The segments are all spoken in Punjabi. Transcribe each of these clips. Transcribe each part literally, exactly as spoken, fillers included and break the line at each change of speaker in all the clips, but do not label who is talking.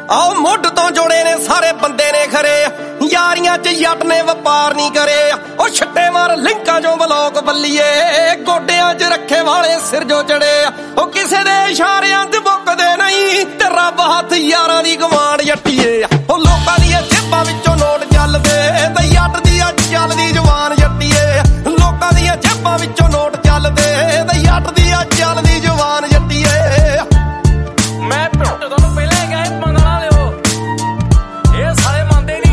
आओ मुठ तो जोड़े ने सारे बंदे ने खरे यारियां च जट ने व्यापार नहीं करे ओ छट्टे मार लिंका जो बलोक बल्लीए गोडियां च रखे वाले सिर जो चढ़े ओ किसे दे इशारियां च मुकदे नहीं ते रब हथ यारां दी गवांड जट्टीए ओ लोकां दी जेबां विचों नोट चलदे ते जट दी चलदी जवान जट्टीए लोकां दी जेबां विचों नोट चलदे ते जट दी चलदी जवान जट्टीए
मैं ਤੁਹਾਨੂੰ ਪਹਿਲਾਂ ਹੀ ਗਾਇਬ ਮੰਗਣਾ ਲਿਓ ਇਹ ਸਾਰੇ ਮੰਨਦੇ ਨਹੀਂ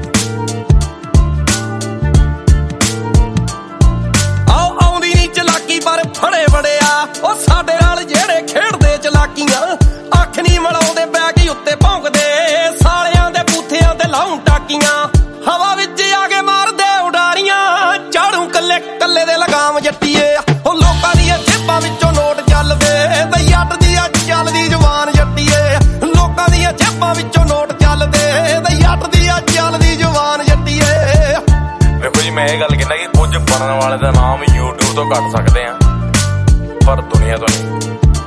ਆਓ ਆਉਂਦੀ ਨਹੀਂ ਚਲਾਕੀ ਪਰ ਫੜੇ ਵੜਿਆ ਉਹ ਸਾਡੇ ਨਾਲ ਜਿਹੜੇ ਖੇਡਦੇ ਚਲਾਕੀਆਂ ਅੱਖ ਨਹੀਂ ਮਲਾਉਂਦੇ ਬੈਗ ਉੱਤੇ ਭੌਂਕਦੇ ਸਾਲਿਆਂ ਦੇ ਬੂਥਿਆਂ ਤੇ ਲਾਉਂ ਟਾਕੀਆਂ ਹਵਾ ਵਿੱਚ ਆ ਕੇ ਮਾਰਦੇ ਉਡਾਰੀਆਂ ਝਾੜੂ ਕੱਲੇ ਕੱਲੇ ਦੇ ਲਗਾਮ ਜੱਟੀਏ ਉਹ ਲੋਕਾਂ ਦੀਆਂ ਜੇਬਾਂ ਵਿੱਚੋਂ ਨੋਟ ਚੱਲਦੇ ਤੇ ਜੱਟ ਦੀ ਅੱਜ ਚੱਲਦੀ ਜਵਾਨ ਜੱਟੀਏ ਲੋਕਾਂ ਦੀਆਂ ਜੇਬਾਂ ਵਿੱਚੋਂ ਨੋਟ ਚੱਲਦੇ ਤੇ ਜੱਟ ਦੀ ਅੱਜ ਚੱਲਦੀ ਜਵਾਨ ਜੱਟੀਏ
ਵੇਖੋ ਜੀ ਮੈਂ ਇਹ ਗੱਲ ਕਹਿੰਦਾ ਕਿ ਕੁਝ ਬਣਨ ਵਾਲੇ ਦਾ ਨਾਮ YouTube ਤੋਂ ਕੱਢ ਸਕਦੇ ਆ ਪਰ ਦੁਨੀਆ ਤੋਂ ਨਹੀਂ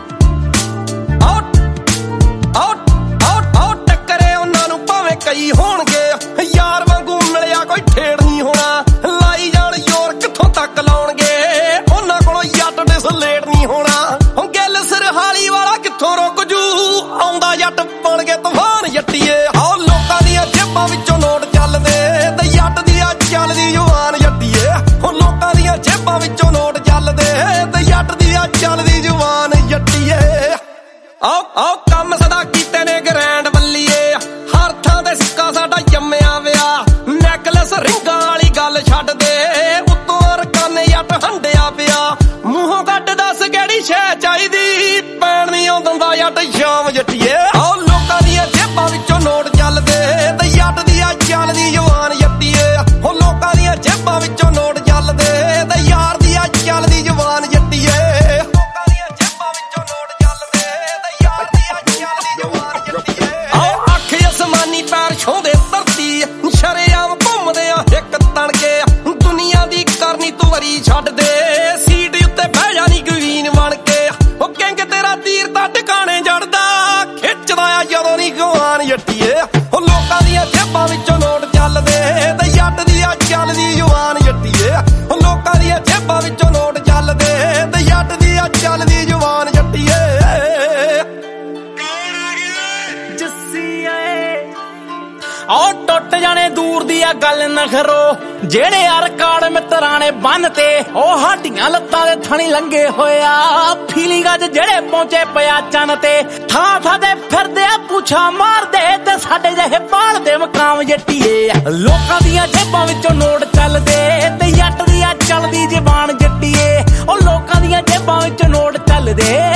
ਆਊਟ ਆਊਟ ਆਊਟ ਆਊਟ ਟੱਕਰੇ ਉਹਨਾਂ ਨੂੰ ਭਾਵੇਂ ਕਈ ਹੋਣਗੇ ਯਾਰ ਵਾਂਗੂ ਮਿਲਿਆ ਕੋਈ ਠੇੜ ਨਹੀਂ ਹੋਣਾ ਲਾਈ ਜਾਣ ਜ਼ੋਰ ਕਿੱਥੋਂ ਤੱਕ ਲਾਉਣਗੇ ਉਹਨਾਂ ਕੋਲੋਂ ਜੱਟ ਡਿਸਲੇਟ ਨਹੀਂ ਹੋਣਾ ਹੁਣ ਗੱਲ ਸਰਹਾਲੀ ਵਾਲਾ ਕਿੱਥੋਂ ਰੁਕ ਜੂ ਆਉਂਦਾ ਜੱਟ ਬਣ ਕੇ ਤੂਫਾਨ ਜੱਟੀਏ ਆਓ ਲੋਕਾਂ ਦੀਆਂ ਜੇਬਾਂ ਵਿੱਚੋਂ ਨੋਟ ਚੱਲਦੇ ਤੇ ਜੱਟ ਦੀ ਅੱਜ ਚੱਲਦੀ ਜਵਾਨ ਜੱਟੀਏ ਹੁਣ ਲੋਕਾਂ ਦੀਆਂ ਜੇਬਾਂ ਵਿੱਚੋਂ ਨੋਟ ਚੱਲਦੇ ਤੇ ਜੱਟ ਦੀ ਅੱਜ ਚੱਲਦੀ ਜਵਾਨ ਜੱਟੀਏ ਆਓ ਆਓ ਕੰਮ ਸਦਾ ਕੀਤੇ ਨੇ ਗ੍ਰੈਂਡ ਬੱਲੀਏ ਹਰ ਥਾਂ ਤੇ ਸਿੱਕਾ ਸਾਡਾ ਜੰਮਿਆ ਵਿਆ ਨੈਕਲਸ ਰਿੰਗਾਂ ਵਾਲੀ ਗੱਲ ਛੱਡ ਦੇ ਉੱਤੋਂ ਰਕਾਨੇ ਜੱਟ ਹੰਡਿਆ ਪਿਆ ਮੂੰਹੋਂ ਕੱਢ ਦੱਸ ਕਿਹੜੀ ਸ਼ੈ ਚਾਹੀਦੀ ਪੈਣ ਨਹੀਂ ਆਉਂਦਾ ਜੱਟ ਸ਼ਾਮ ਜੱਟੀਏ ਆਓ ਲੋਕਾਂ ਦੀਆਂ ਜੇਬਾਂ ਵਿੱਚੋਂ ਨੋਟ ਚੱਲਦੇ ਤੇ ਜੱਟ ਦੀ ਅੱਜ ਚੱਲਦੀ ਜਵਾਨ ਜੱਟੀਏ ਉਹ ਲੋਕਾਂ ਦੀਆਂ ਜੇਬਾਂ ਵਿੱਚੋਂ ਨੋਟ ਚੱਲਦੇ ਤੇ ਯਾਰ ਦੀ ਅੱਜ ਚੱਲਦੀ ਜਵਾਨ ਜੱਟੀਏ ਲੋਕਾਂ ਦੀਆਂ ਜੇਬਾਂ ਵਿੱਚੋਂ ਨੋਟ ਚੱਲਦੇ ਤੇ ਯਾਰ ਦੀ ਅੱਜ ਚੱਲਦੀ ਜਵਾਨ ਜੱਟੀਏ ਆਓ ਅੱਖ ਅਸਮਾਨੀ ਪੈਰ ਛੋਂਦੇ ਧਰਤੀ ਸ਼ਰੇਆਮ ਘੁੰਮਦੇ ਆ ਇੱਕ ਤਣ ਕੇ ਦੁਨੀਆ ਦੀ ਕਰਨੀ ਤੂੰ ਵਰੀ ਛੱਡ ਦੇ ਸੀਟ ਉੱਤੇ ਬਹਿ ਜਾਣੀ ਗਵੀਨ ਬਣ ਕੇ ਉਹ ਕਿੰਗ ਤੇਰਾ ਤੀਰ ਤਾਂ ਟਿਕਾਣੇ ਜੜਦਾ ਖਿੱਚਦਾ ਆ ਜਦੋਂ ਨਹੀਂ ਗਵਾਨ ਜੱਟੀਏ ਉਹ ਲੋਕਾਂ ਦੀਆਂ ਜੇਬਾਂ ਵਿੱਚੋਂ ਨੋਟ ਚੱਲਦੇ ਤੇ ਜੱਟ ਦੀ ਅੱਜ ਚੱਲਦੀ ਜਵਾਨ ਜੱਟੀਏ ਉਹ ਲੋਕਾਂ ਦੀਆਂ ਜੇਬਾਂ ਵਿੱਚੋਂ ਨੋਟ ਚੱਲਦੇ ਤੇ ਜੱਟ ਦੀ ਅੱਜ ਚੱਲਦੀ ਜਵਾਨ ਜੱਟੀਏ
ਆਓ ਟੁੱਟ ਜਾਣੇ ਦੂਰ ਦੀ ਆ ਗੱਲ ਨਖਰੋ ਜਿਹੜੇ ਯਾਰ ਕਾੜ ਮਿੱਤਰਾਂ ਨੇ ਬੰਨ ਤੇ ਉਹ ਹਾਡੀਆਂ ਲੱਤਾਂ ਦੇ ਥਣੀ ਲੰਗੇ ਹੋਇਆ ਫੀਲਿੰਗਾਂ 'ਚ ਜਿਹੜੇ ਪਹੁੰਚੇ ਪਿਆ ਚੰਨ ਤੇ ਥਾਂ ਥਾਂ ਤੇ ਫਿਰਦੇ ਆ ਪੁੱਛਾਂ ਮਾਰਦੇ ਤੇ ਸਾਡੇ ਜਿਹੇ ਪਾਲਦੇ ਮਕਾਮ ਜੱਟੀਏ ਲੋਕਾਂ ਦੀਆਂ ਜੇਬਾਂ ਵਿੱਚੋਂ ਨੋਟ ਚੱਲਦੇ ਤੇ ਜੱਟ ਦੀ ਆ ਚੱਲਦੀ ਜ਼ਬਾਨ ਜੱਟੀਏ ਉਹ ਲੋਕਾਂ ਦੀਆਂ ਜੇਬਾਂ ਵਿੱਚੋਂ ਨੋਟ ਚੱਲਦੇ